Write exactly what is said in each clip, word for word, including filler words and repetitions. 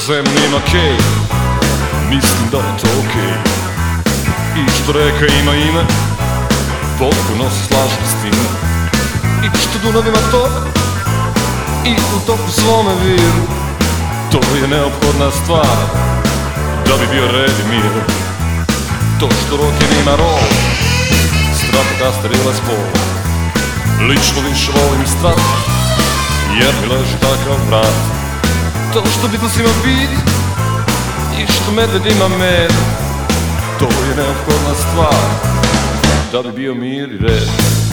zemlji ima kej, mislim da je to okej. I što reka ima ime, potpuno se slažem s time. I što Dunav ima tok, i u toku svome viru, to je neophodna stvar da bi bio red i mir. To što roken ima roll, Stratocaster i Les Paul, lično više volim Strat, jer mi leži takav vrat. To što Beatles ima beat i što medved ima med, to je neophodna stvar da bi bio mir i red.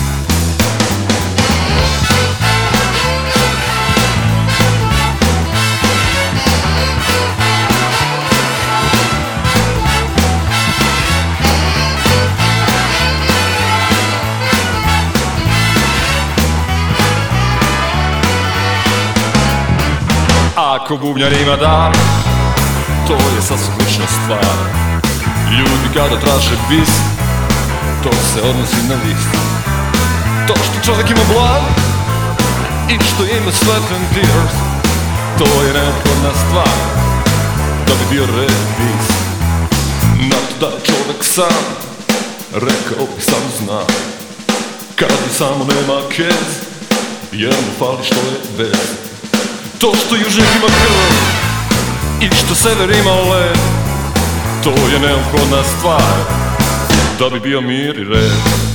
Ako bubnjar ima dar, to je sasvim lična stvar. Ljudi kada traže bis, to se odnosi na vis. To što čovjek ima blav i što ima sweat and tears, to je neophodna stvar da bi bio red bis. Na to da čovjek sam, rekao bi sam zna, kad bi samo nema kez, jer mu fali što je bez. To što južnjak ima krv i što sever ima led, to je neophodna stvar da bi bio mir i red.